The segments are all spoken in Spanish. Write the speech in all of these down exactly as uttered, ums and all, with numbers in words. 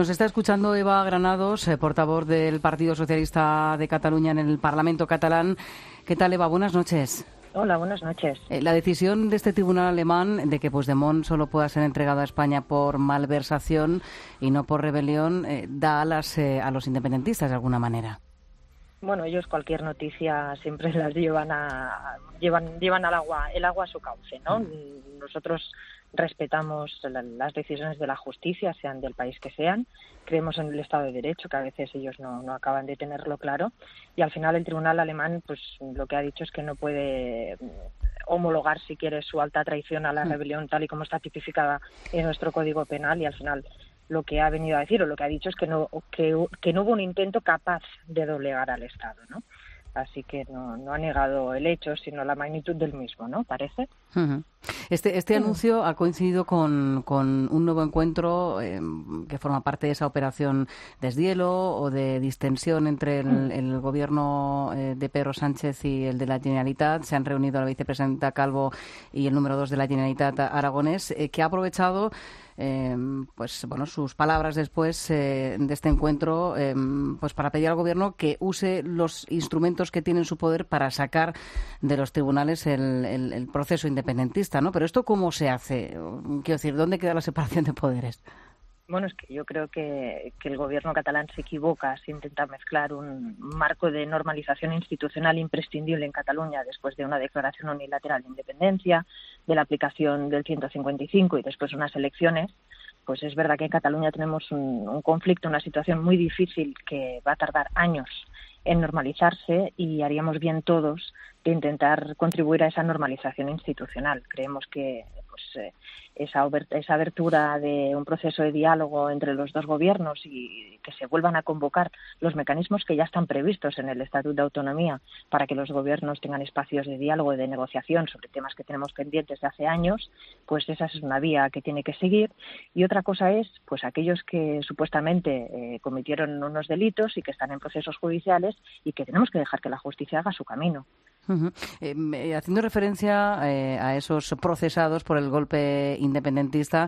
Nos está escuchando Eva Granados, eh, portavoz del Partido Socialista de Cataluña en el Parlamento catalán. ¿Qué tal, Eva? Buenas noches. Hola, buenas noches. Eh, la decisión de este tribunal alemán de que Puigdemont solo pueda ser entregado a España por malversación y no por rebelión eh, da alas eh, a los independentistas de alguna manera. Bueno, ellos cualquier noticia siempre las llevan a llevan llevan al agua el agua a su cauce, ¿no? Mm. Nosotros respetamos la, las decisiones de la justicia, sean del país que sean. Creemos en el Estado de Derecho, que a veces ellos no, no acaban de tenerlo claro. Y al final el tribunal alemán, pues lo que ha dicho es que no puede homologar, si quiere, su alta traición a la rebelión tal y como está tipificada en nuestro Código Penal. Y al final lo que ha venido a decir o lo que ha dicho es que no que, que no hubo un intento capaz de doblegar al Estado, ¿no? Así que no, no ha negado el hecho, sino la magnitud del mismo, ¿no? Parece. Uh-huh. Este, este uh-huh. anuncio ha coincidido con, con un nuevo encuentro eh, que forma parte de esa operación deshielo o de distensión entre el, uh-huh. el gobierno eh, de Pedro Sánchez y el de la Generalitat. Se han reunido la vicepresidenta Calvo y el número dos de la Generalitat, Aragonés, eh, que ha aprovechado Eh, pues bueno, sus palabras después eh, de este encuentro eh, pues para pedir al gobierno que use los instrumentos que tiene en su poder para sacar de los tribunales el, el, el proceso independentista, ¿no? Pero esto ¿cómo se hace? Quiero decir, ¿dónde queda la separación de poderes? Bueno, es que yo creo que, que el gobierno catalán se equivoca si intenta mezclar un marco de normalización institucional imprescindible en Cataluña después de una declaración unilateral de independencia, de la aplicación del ciento cincuenta y cinco y después unas elecciones. Pues es verdad que en Cataluña tenemos un, un conflicto, una situación muy difícil que va a tardar años en normalizarse y haríamos bien todos de intentar contribuir a esa normalización institucional. Creemos que pues eh, esa, esa abertura de un proceso de diálogo entre los dos gobiernos y que se vuelvan a convocar los mecanismos que ya están previstos en el Estatuto de Autonomía para que los gobiernos tengan espacios de diálogo y de negociación sobre temas que tenemos pendientes de hace años, pues esa es una vía que tiene que seguir. Y otra cosa es, pues aquellos que supuestamente eh, cometieron unos delitos y que están en procesos judiciales y que tenemos que dejar que la justicia haga su camino. Uh-huh. Eh, haciendo referencia eh, a esos procesados por el golpe independentista,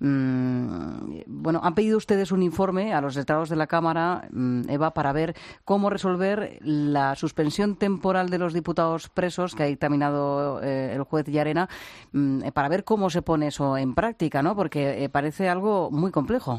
mmm, bueno, han pedido ustedes un informe a los letrados de la Cámara, mmm, Eva, para ver cómo resolver la suspensión temporal de los diputados presos que ha dictaminado eh, el juez Llarena, mmm, para ver cómo se pone eso en práctica, ¿no? Porque eh, parece algo muy complejo.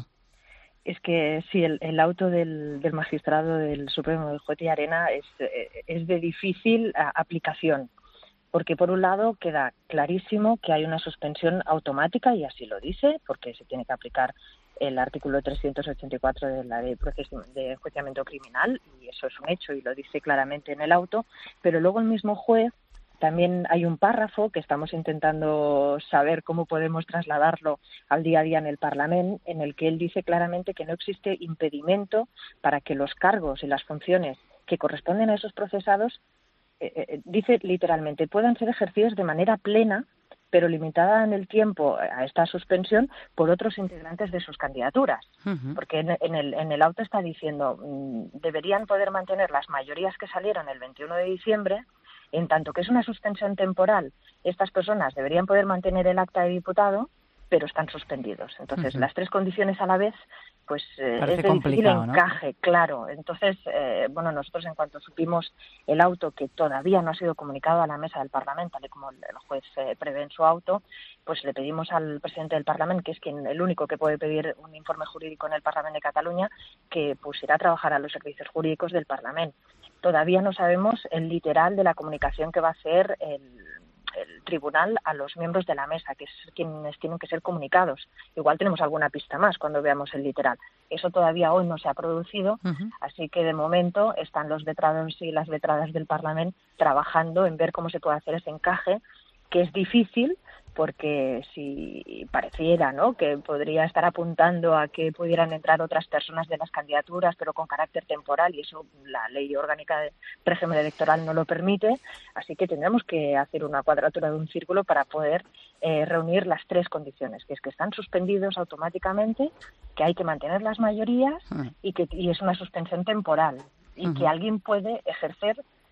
Es que sí, el, el auto del, del magistrado del Supremo, del juez Llarena, es, es de difícil a, aplicación, porque por un lado queda clarísimo que hay una suspensión automática, y así lo dice, porque se tiene que aplicar el artículo trescientos ochenta y cuatro de la Ley de Enjuiciamiento Criminal, y eso es un hecho y lo dice claramente en el auto, pero luego el mismo juez también hay un párrafo que estamos intentando saber cómo podemos trasladarlo al día a día en el Parlamento, en el que él dice claramente que no existe impedimento para que los cargos y las funciones que corresponden a esos procesados, eh, eh, dice literalmente, puedan ser ejercidos de manera plena, pero limitada en el tiempo a esta suspensión por otros integrantes de sus candidaturas. Uh-huh. Porque en, en, el, en el auto está diciendo, mmm, deberían poder mantener las mayorías que salieron el veintiuno de diciembre, en tanto que es una suspensión temporal, estas personas deberían poder mantener el acta de diputado, pero están suspendidos. Entonces, uh-huh. las tres condiciones a la vez, pues eh, es de difícil encaje, ¿no? Claro. Entonces, eh, bueno, nosotros en cuanto supimos el auto, que todavía no ha sido comunicado a la mesa del Parlamento, tal y como el juez eh, prevé en su auto, pues le pedimos al presidente del Parlamento, que es quien el único que puede pedir un informe jurídico en el Parlamento de Cataluña, que pusiera a trabajar a los servicios jurídicos del Parlamento. Todavía no sabemos el literal de la comunicación que va a hacer el, el tribunal a los miembros de la mesa, que es quienes tienen que ser comunicados. Igual tenemos alguna pista más cuando veamos el literal. Eso todavía hoy no se ha producido, uh-huh. así que de momento están los letrados y las letradas del Parlamento trabajando en ver cómo se puede hacer ese encaje, que es difícil, porque si pareciera, ¿no?, que podría estar apuntando a que pudieran entrar otras personas de las candidaturas, pero con carácter temporal, y eso la ley orgánica de régimen electoral no lo permite, así que tendremos que hacer una cuadratura de un círculo para poder eh, reunir las tres condiciones, que es que están suspendidos automáticamente, que hay que mantener las mayorías y que y es una suspensión temporal, y uh-huh. que alguien puede ejercer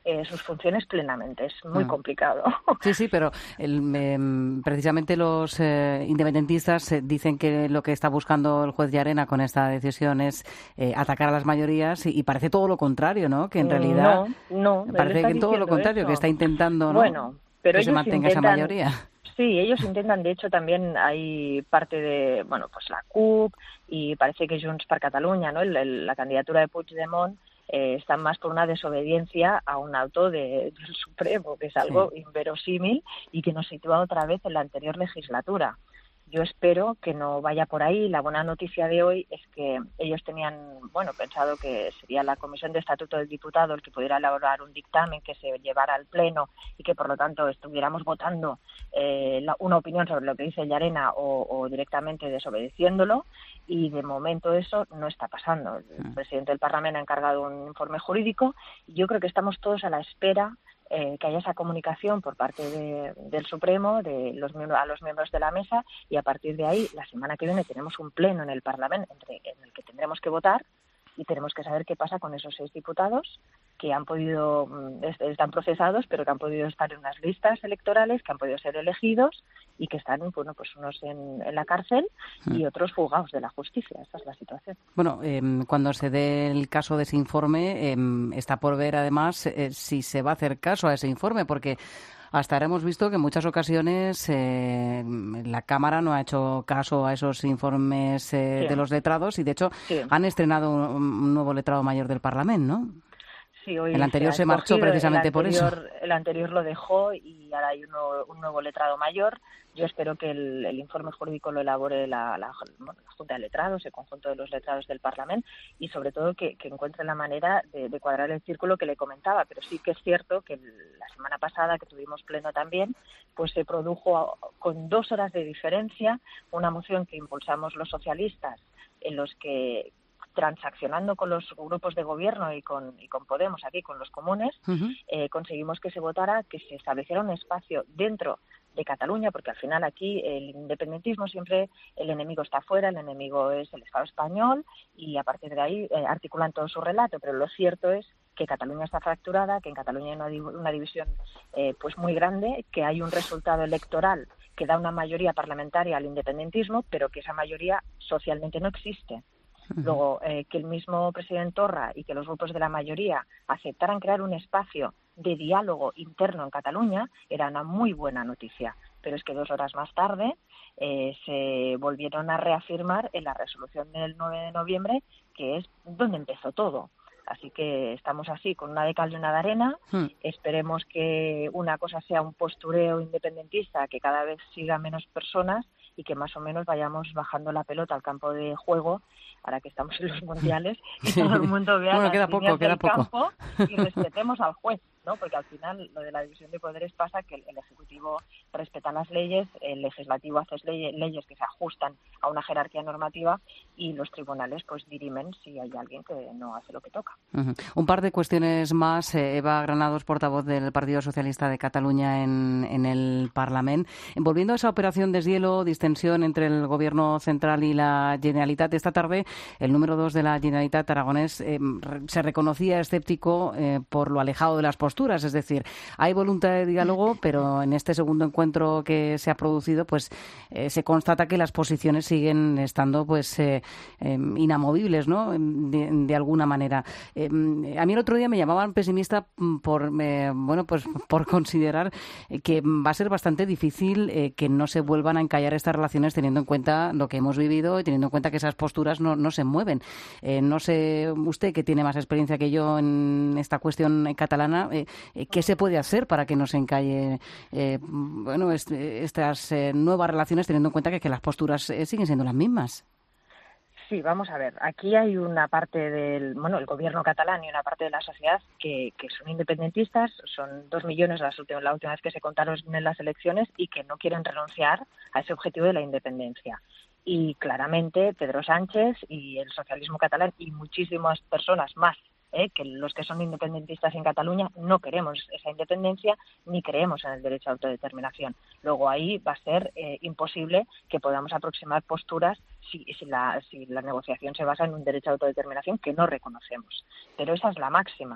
eh, sus funciones plenamente. Es muy mm. complicado. Sí, sí, pero el, eh, precisamente los eh, independentistas eh, dicen que lo que está buscando el juez Llarena con esta decisión es eh, atacar a las mayorías y, y parece todo lo contrario, ¿no? Que en realidad no, no, parece que todo lo contrario, eso. que está intentando, ¿no? Bueno, pero que ellos se mantenga intentan, esa mayoría. Sí, ellos intentan, de hecho también hay parte de, bueno, pues la C U P y parece que Junts per Catalunya, ¿no? El, el, la candidatura de Puigdemont eh, está más por una desobediencia a un auto de, del Supremo, que es algo sí. inverosímil y que nos sitúa otra vez en la anterior legislatura. Yo espero que no vaya por ahí. La buena noticia de hoy es que ellos tenían, bueno, pensado que sería la Comisión de Estatuto del Diputado el que pudiera elaborar un dictamen que se llevara al Pleno y que, por lo tanto, estuviéramos votando eh, la, una opinión sobre lo que dice Llarena o, o directamente desobedeciéndolo. Y, de momento, eso no está pasando. El presidente del Parlamento ha encargado un informe jurídico y yo creo que estamos todos a la espera Eh, que haya esa comunicación por parte de, del Supremo, de los miembros, a los miembros de la mesa, y a partir de ahí, la semana que viene, tenemos un pleno en el Parlamento entre, en el que tendremos que votar y tenemos que saber qué pasa con esos seis diputados que han podido, están procesados, pero que han podido estar en unas listas electorales, que han podido ser elegidos y que están, bueno, pues unos en, en la cárcel y otros fugados de la justicia. Esa es la situación. Bueno, eh, cuando se dé el caso de ese informe, eh, está por ver además eh, si se va a hacer caso a ese informe, porque hasta ahora hemos visto que en muchas ocasiones eh, la Cámara no ha hecho caso a esos informes eh, sí. de los letrados y, de hecho, sí. han estrenado un, un nuevo letrado mayor del Parlamento, ¿no? Sí, hoy el anterior se, se marchó precisamente anterior, por eso. El anterior lo dejó y ahora hay uno, un nuevo letrado mayor. Yo espero que el, el informe jurídico lo elabore la, la, bueno, la Junta de Letrados, el conjunto de los letrados del Parlamento, y sobre todo que, que encuentre la manera de, de cuadrar el círculo que le comentaba. Pero sí que es cierto que la semana pasada, que tuvimos pleno también, pues se produjo con dos horas de diferencia una moción que impulsamos los socialistas, en los que, transaccionando con los grupos de gobierno y con, y con Podemos, aquí con los comunes, uh-huh. eh, conseguimos que se votara, que se estableciera un espacio dentro de Cataluña, porque al final aquí el independentismo siempre, el enemigo está fuera, el enemigo es el Estado español y a partir de ahí eh, articulan todo su relato, pero lo cierto es que Cataluña está fracturada, que en Cataluña hay una, una división eh, pues muy grande, que hay un resultado electoral que da una mayoría parlamentaria al independentismo, pero que esa mayoría socialmente no existe. Luego, eh, que el mismo presidente Torra y que los grupos de la mayoría aceptaran crear un espacio de diálogo interno en Cataluña era una muy buena noticia. Pero es que dos horas más tarde eh, se volvieron a reafirmar en la resolución del nueve de noviembre, que es donde empezó todo. Así que estamos así, con una de cal y una de arena. Hmm. Esperemos que una cosa sea un postureo independentista, que cada vez siga menos personas y que más o menos vayamos bajando la pelota al campo de juego, ahora que estamos en los mundiales, y todo el mundo vea bueno, las queda líneas poco, queda del poco. campo y respetemos al juez, ¿no? Porque al final lo de la división de poderes pasa que el, el Ejecutivo respeta las leyes, el Legislativo hace leyes, leyes que se ajustan a una jerarquía normativa y los tribunales pues dirimen si hay alguien que no hace lo que toca. Uh-huh. Un par de cuestiones más. Eh, Eva Granados, portavoz del Partido Socialista de Cataluña en, en el Parlamento. Volviendo a esa operación deshielo, distensión entre el Gobierno central y la Generalitat, esta tarde el número dos de la Generalitat aragonés eh, se reconocía escéptico eh, por lo alejado de las posturas. Es decir, hay voluntad de diálogo, pero en este segundo encuentro que se ha producido, pues eh, se constata que las posiciones siguen estando pues eh, eh, inamovibles, ¿no? De, de alguna manera. Eh, a mí el otro día me llamaban pesimista por eh, bueno pues por considerar que va a ser bastante difícil eh, que no se vuelvan a encallar estas relaciones, teniendo en cuenta lo que hemos vivido y teniendo en cuenta que esas posturas no, no se mueven. Eh, no sé, usted que tiene más experiencia que yo en esta cuestión catalana, eh, ¿qué se puede hacer para que no se encalle eh, bueno est- estas eh, nuevas relaciones, teniendo en cuenta que, que las posturas eh, siguen siendo las mismas? Sí, vamos a ver. Aquí hay una parte del, bueno, el gobierno catalán y una parte de la sociedad que, que son independentistas, son dos millones las últimas, la última vez que se contaron en las elecciones y que no quieren renunciar a ese objetivo de la independencia. Y claramente Pedro Sánchez y el socialismo catalán y muchísimas personas más, ¿eh? que los que son independentistas en Cataluña no queremos esa independencia ni creemos en el derecho a autodeterminación. Luego ahí va a ser eh, imposible que podamos aproximar posturas si, si, la, si la negociación se basa en un derecho a autodeterminación que no reconocemos. Pero esa es la máxima.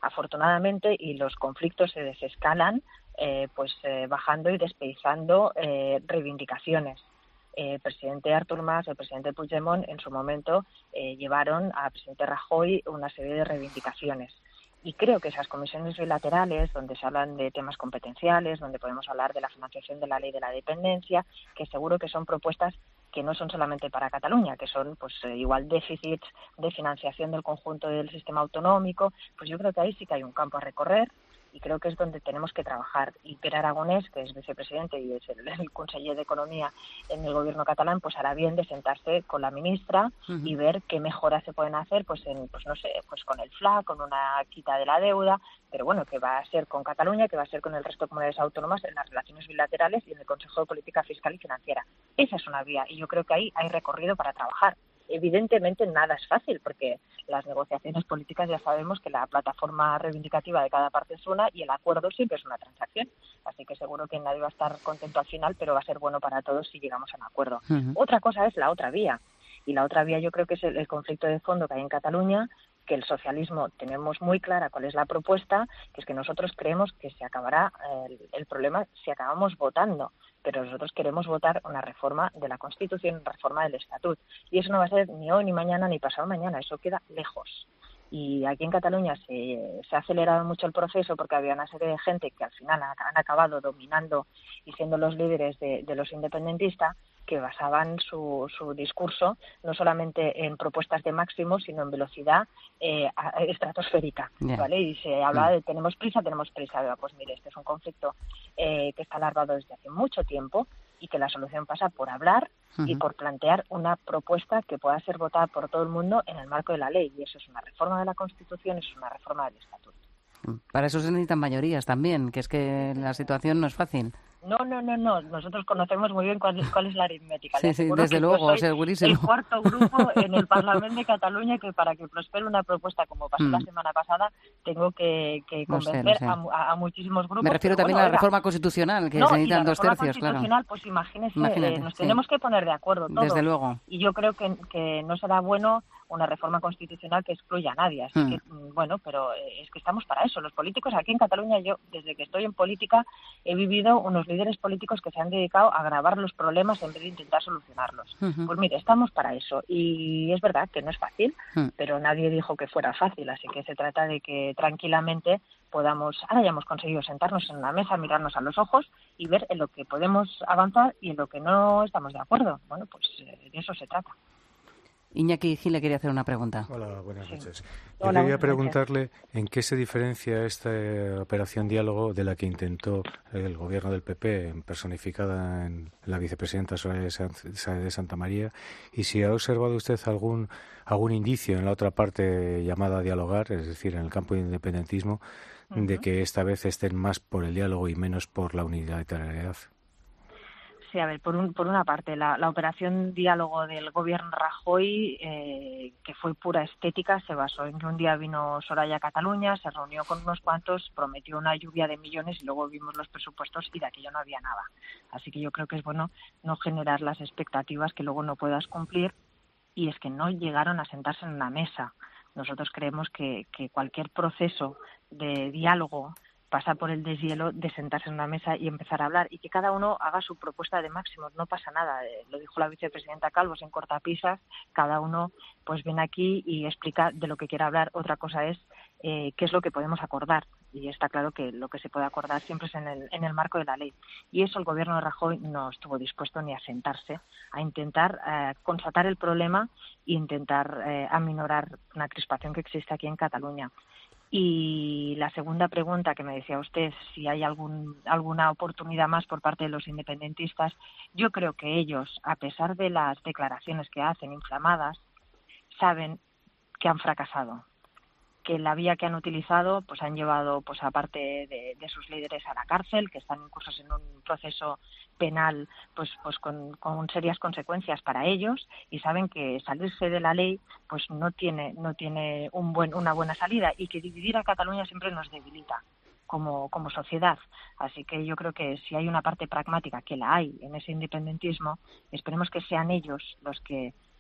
afortunadamente, y los conflictos se desescalan eh, pues eh, bajando y despeizando eh, reivindicaciones. El presidente Artur Mas, el presidente Puigdemont, en su momento eh, llevaron al presidente Rajoy una serie de reivindicaciones. Y creo que esas comisiones bilaterales, donde se hablan de temas competenciales, donde podemos hablar de la financiación de la ley de la dependencia, que seguro que son propuestas que no son solamente para Cataluña, que son pues eh, igual déficits de financiación del conjunto del sistema autonómico, pues yo creo que ahí sí que hay un campo a recorrer. Y creo que es donde tenemos que trabajar. Y Pere Aragonés, que es vicepresidente y es el, el conseller de Economía en el gobierno catalán, pues hará bien de sentarse con la ministra uh-huh. y ver qué mejoras se pueden hacer, pues en, pues no sé, pues con el F L A, con una quita de la deuda, pero bueno, que va a ser con Cataluña, que va a ser con el resto de comunidades autónomas en las relaciones bilaterales y en el Consejo de Política Fiscal y Financiera. Esa es una vía y yo creo que ahí hay recorrido para trabajar. Evidentemente nada es fácil porque las negociaciones políticas ya sabemos que la plataforma reivindicativa de cada parte es una y el acuerdo siempre es una transacción. Así que seguro que nadie va a estar contento al final, pero va a ser bueno para todos si llegamos a un acuerdo. Uh-huh. Otra cosa es la otra vía. Y la otra vía yo creo que es el, el conflicto de fondo que hay en Cataluña, que el socialismo tenemos muy clara cuál es la propuesta, que es que nosotros creemos que se acabará el, el problema si acabamos votando. Pero nosotros queremos votar una reforma de la Constitución, una reforma del Estatut. Y eso no va a ser ni hoy, ni mañana, ni pasado mañana. Eso queda lejos. Y aquí en Cataluña se, se ha acelerado mucho el proceso porque había una serie de gente que al final han, han acabado dominando y siendo los líderes de, de los independentistas, que basaban su, su discurso no solamente en propuestas de máximo, sino en velocidad eh, estratosférica, yeah. ¿vale? Y se hablaba yeah. de tenemos prisa, tenemos prisa. Pues mire, este es un conflicto eh, que está alargado desde hace mucho tiempo y que la solución pasa por hablar uh-huh. y por plantear una propuesta que pueda ser votada por todo el mundo en el marco de la ley. Y eso es una reforma de la Constitución, es una reforma del Estatuto. Para eso se necesitan mayorías también, que es que la situación no es fácil. No, no, no, no. Nosotros conocemos muy bien cuál es, cuál es la aritmética. Sí, sí, desde luego, soy segurísimo. El cuarto grupo en el Parlamento de Cataluña que para que prospere una propuesta como pasó mm. la semana pasada tengo que, que convencer no sé, no sé. A, a muchísimos grupos. Me refiero también bueno, a la reforma constitucional, que no, se necesitan dos tercios, claro. La reforma constitucional, pues imagínese, eh, nos sí. tenemos que poner de acuerdo todos. Desde luego. Y yo creo que, que no será bueno una reforma constitucional que excluya a nadie. Así mm. que, bueno, pero es que estamos para eso. Los políticos aquí en Cataluña, yo desde que estoy en política he vivido unos líderes políticos que se han dedicado a agravar los problemas en vez de intentar solucionarlos. Uh-huh. Pues mire, estamos para eso. Y es verdad que no es fácil, uh-huh. pero nadie dijo que fuera fácil. Así que se trata de que tranquilamente podamos, ahora ya hemos conseguido sentarnos en una mesa, mirarnos a los ojos y ver en lo que podemos avanzar y en lo que no estamos de acuerdo. Bueno, pues de eso se trata. Iñaki Gil le quería hacer una pregunta. Hola, buenas noches. Sí. Yo Hola, quería buenas preguntarle noches. en qué se diferencia esta operación diálogo de la que intentó el gobierno del P P, personificada en la vicepresidenta Soraya de Santa María, y si ha observado usted algún algún indicio en la otra parte llamada a dialogar, es decir, en el campo del independentismo, uh-huh. de que esta vez estén más por el diálogo y menos por la unilateralidad. Sí, a ver, por, un, por una parte, la, la operación diálogo del gobierno Rajoy, eh, que fue pura estética, se basó en que un día vino Soraya a Cataluña, se reunió con unos cuantos, prometió una lluvia de millones y luego vimos los presupuestos y de aquello no había nada. Así que yo creo que es bueno no generar las expectativas que luego no puedas cumplir, y es que no llegaron a sentarse en una mesa. Nosotros creemos que, que cualquier proceso de diálogo pasa por el deshielo de sentarse en una mesa y empezar a hablar y que cada uno haga su propuesta de máximos. No pasa nada, eh, lo dijo la vicepresidenta Calvo, en cortapisas, cada uno pues viene aquí y explica de lo que quiere hablar. Otra cosa es eh, qué es lo que podemos acordar, y está claro que lo que se puede acordar siempre es en el, en el marco de la ley, y eso el gobierno de Rajoy no estuvo dispuesto ni a sentarse a intentar eh, constatar el problema e intentar eh, aminorar una crispación que existe aquí en Cataluña. Y la segunda pregunta que me decía usted, si hay algún, alguna oportunidad más por parte de los independentistas, yo creo que ellos, a pesar de las declaraciones que hacen inflamadas, saben que han fracasado, que la vía que han utilizado pues han llevado pues a parte de, de sus líderes a la cárcel, que están incluso en un proceso penal pues pues con, con serias consecuencias para ellos, y saben que salirse de la ley pues no tiene no tiene un buen una buena salida, y que dividir a Cataluña siempre nos debilita como como sociedad. Así que yo creo que si hay una parte pragmática, que la hay en ese independentismo, esperemos que sean ellos los que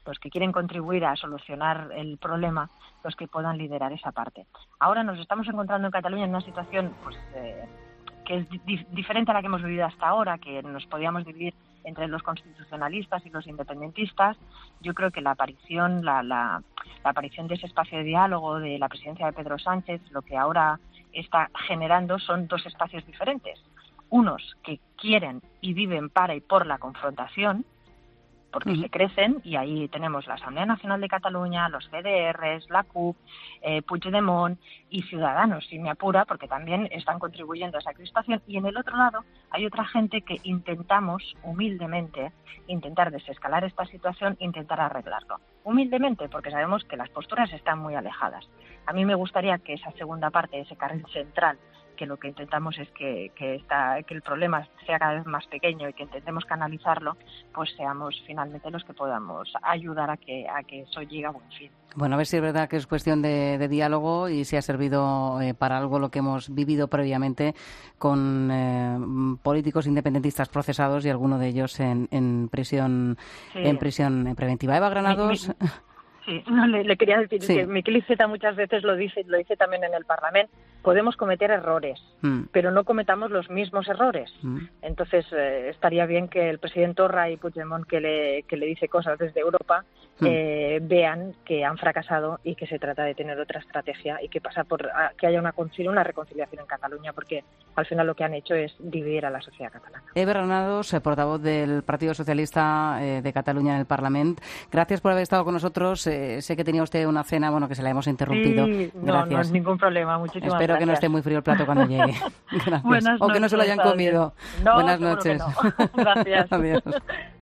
los que quieren contribuir a solucionar el problema, los que puedan liderar esa parte. Ahora nos estamos encontrando en Cataluña en una situación pues eh, que es di- diferente a la que hemos vivido hasta ahora, que nos podíamos dividir entre los constitucionalistas y los independentistas. Yo creo que la aparición, la, la, la aparición de ese espacio de diálogo de la presidencia de Pedro Sánchez, lo que ahora está generando son dos espacios diferentes. Unos que quieren y viven para y por la confrontación, porque uh-huh. se crecen, y ahí tenemos la Asamblea Nacional de Cataluña, los C D Rs, la C U P, eh, Puigdemont y Ciudadanos, si me apura, porque también están contribuyendo a esa crispación. Y en el otro lado hay otra gente que intentamos, humildemente, intentar desescalar esta situación, intentar arreglarlo. Humildemente, porque sabemos que las posturas están muy alejadas. A mí me gustaría que esa segunda parte, ese carril central, que lo que intentamos es que, que, esta, que el problema sea cada vez más pequeño y que intentemos canalizarlo, pues seamos finalmente los que podamos ayudar a que, a que eso llegue a buen fin. Bueno, a ver si es verdad que es cuestión de, de diálogo y si ha servido eh, para algo lo que hemos vivido previamente con eh, políticos independentistas procesados y alguno de ellos en, en prisión sí. en prisión preventiva. Eva Granados... Mi, mi... Sí, no, le, le quería decir sí. que Miquel Iceta muchas veces lo dice, lo dice también en el Parlamento, podemos cometer errores, mm. pero no cometamos los mismos errores. Mm. Entonces, eh, estaría bien que el presidente Torra y Puigdemont, que le, que le dice cosas desde Europa, mm. eh, vean que han fracasado y que se trata de tener otra estrategia y que pasa por a, que haya una, una reconciliación en Cataluña, porque al final lo que han hecho es dividir a la sociedad catalana. Eva Granados, portavoz del Partido Socialista eh, de Cataluña en el Parlamento, gracias por haber estado con nosotros. Eh, sé que tenía usted una cena, bueno, que se la hemos interrumpido. Sí, no, no es ningún problema, muchísimas Espero gracias. que no esté muy frío el plato cuando llegue. Buenas o que no noches, se lo hayan comido. No, Buenas noches. No. Gracias. Adiós.